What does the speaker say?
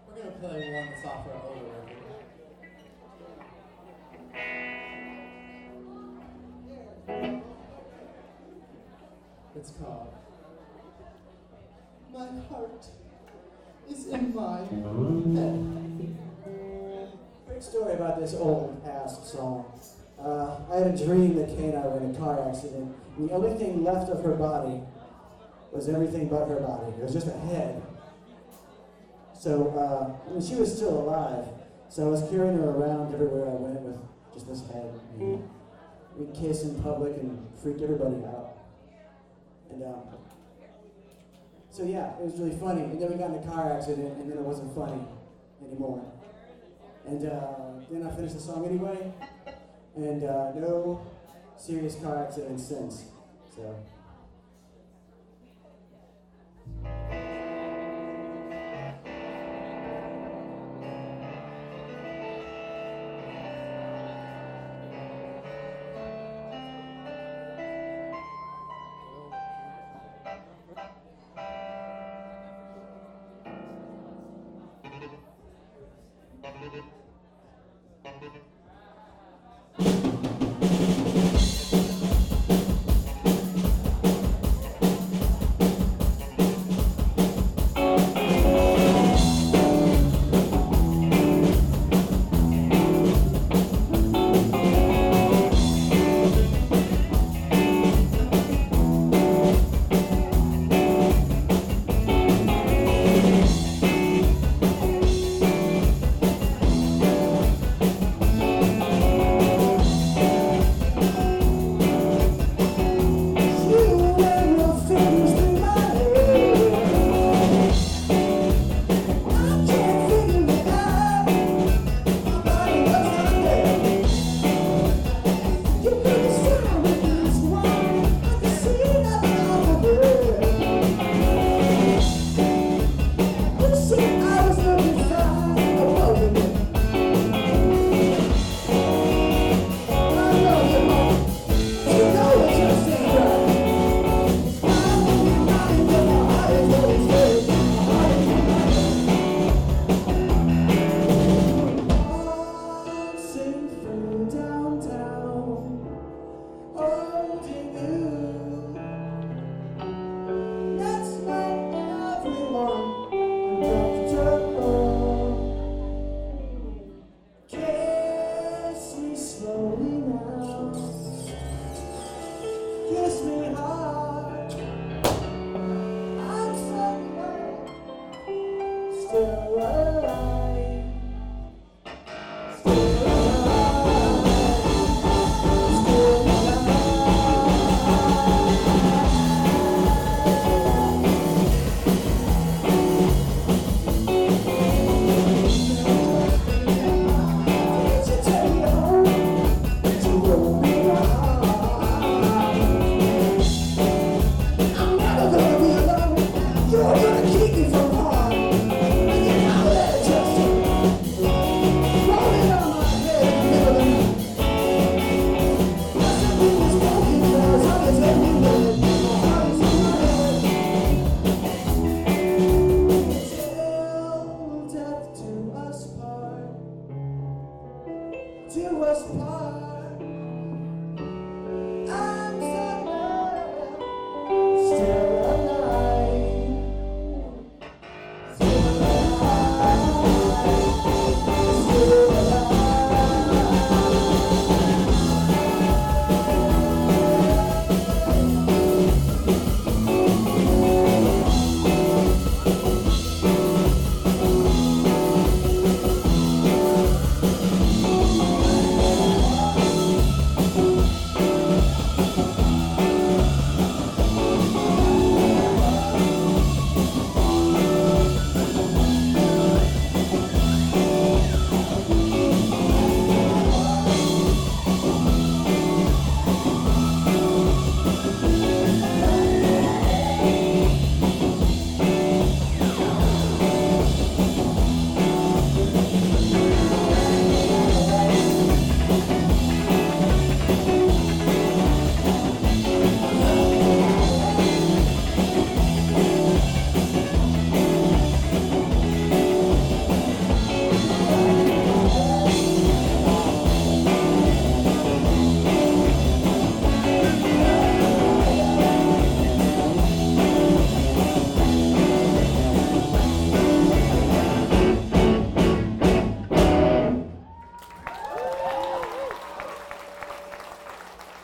We're gonna play one that's off our older record. It's called My Heart is in My Head. Quick story about this old ass song. I had a dream that Kay and I were in a car accident, and the only thing left of her body was everything but her body. It was just a head. So, she was still alive, so I was carrying her around everywhere I went with just this head. And we'd kiss in public and freak everybody out. And, so yeah, it was really funny. And then we got in a car accident, and then it wasn't funny anymore. And then I finished the song anyway, and no serious car accidents since. So. Kiss me hard. I'm still alive. Still alive. Still to us part.